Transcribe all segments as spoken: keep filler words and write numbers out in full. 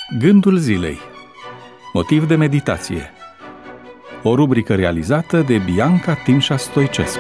Gândul zilei. Motiv de meditație. O rubrică realizată de Bianca Timșa Stoicescu.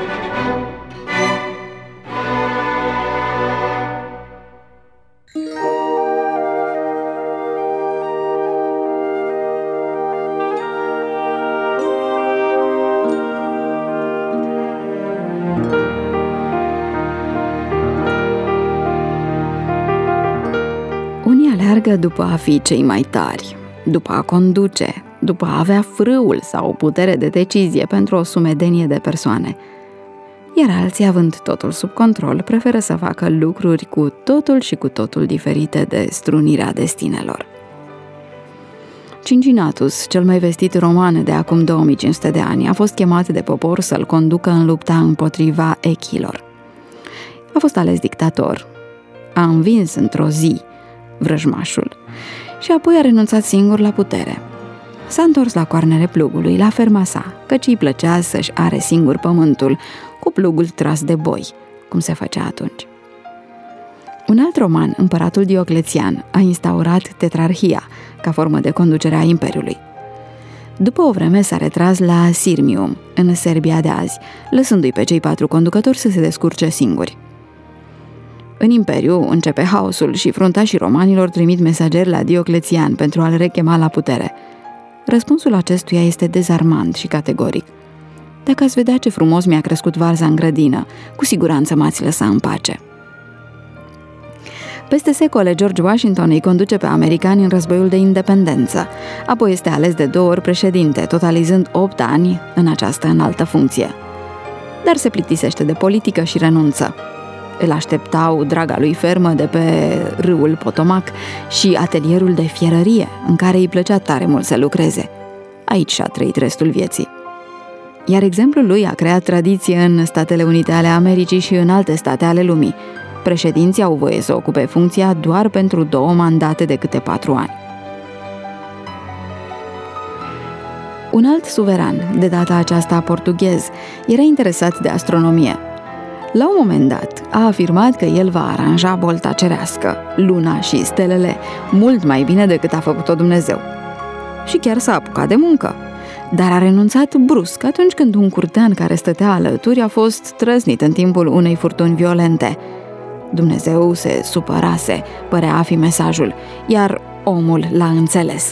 Unii aleargă după a fi cei mai tari, după a conduce, după a avea frâul sau putere de decizie pentru o sumedenie de persoane. Iar alții, având totul sub control, preferă să facă lucruri cu totul și cu totul diferite de strunirea destinelor. Cincinnatus, cel mai vestit roman de acum două mii cinci sute de ani, a fost chemat de popor să-l conducă în lupta împotriva echilor. A fost ales dictator, a învins într-o zi vrăjmașul și apoi a renunțat singur la putere. S-a întors la coarnele plugului, la ferma sa, căci îi plăcea să-și are singur pământul, cu plugul tras de boi, cum se făcea atunci. Un alt roman, Împăratul Dioclețian, a instaurat tetrarhia, ca formă de conducere a imperiului. După o vreme s-a retras la Sirmium, în Serbia de azi, lăsându-i pe cei patru conducători să se descurce singuri. În imperiu începe haosul și fruntașii romanilor trimit mesageri la Dioclețian pentru a-l rechema la putere. Răspunsul acestuia este dezarmant și categoric. Dacă ați vedea ce frumos mi-a crescut varza în grădină, cu siguranță m-ați lăsa în pace. Peste secole, George Washington îi conduce pe americani în războiul de independență, apoi este ales de două ori președinte, totalizând opt ani în această înaltă funcție. Dar se plictisește de politică și renunță. Îl așteptau draga lui fermă de pe râul Potomac și atelierul de fierărie, în care îi plăcea tare mult să lucreze. Aici și-a trăit restul vieții. Iar exemplul lui a creat tradiție în Statele Unite ale Americii și în alte state ale lumii. Președinții au voie să ocupe funcția doar pentru două mandate de câte patru ani. Un alt suveran, de data aceasta portughez, era interesat de astronomie. La un moment dat, a afirmat că el va aranja bolta cerească, luna și stelele, mult mai bine decât a făcut-o Dumnezeu. Și chiar s-a apucat de muncă, dar a renunțat brusc atunci când un curtean care stătea alături a fost trăznit în timpul unei furtuni violente. Dumnezeu se supărase, părea a fi mesajul, iar omul l-a înțeles.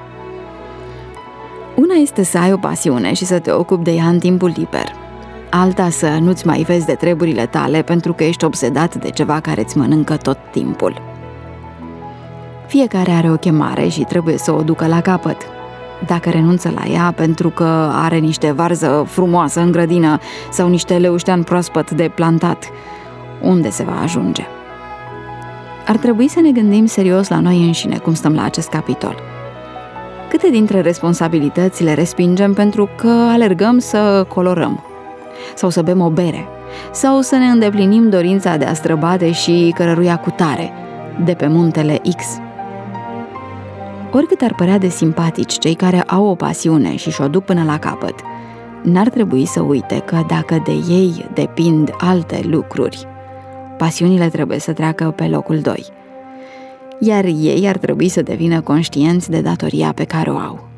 Una este să ai o pasiune și să te ocupi de ea în timpul liber. Alta să nu-ți mai vezi de treburile tale pentru că ești obsedat de ceva care îți mănâncă tot timpul. Fiecare are o chemare și trebuie să o ducă la capăt. Dacă renunță la ea pentru că are niște varză frumoasă în grădină sau niște leuștean proaspăt de plantat, unde se va ajunge? Ar trebui să ne gândim serios la noi înșine cum stăm la acest capitol. Câte dintre responsabilități le respingem pentru că alergăm să colorăm? Sau să bem o bere, sau să ne îndeplinim dorința de a străbate și cărăruia cu tare, de pe muntele X. Oricât ar părea de simpatici cei care au o pasiune și și-o duc până la capăt, n-ar trebui să uite că dacă de ei depind alte lucruri, pasiunile trebuie să treacă pe locul doi, iar ei ar trebui să devină conștienți de datoria pe care o au.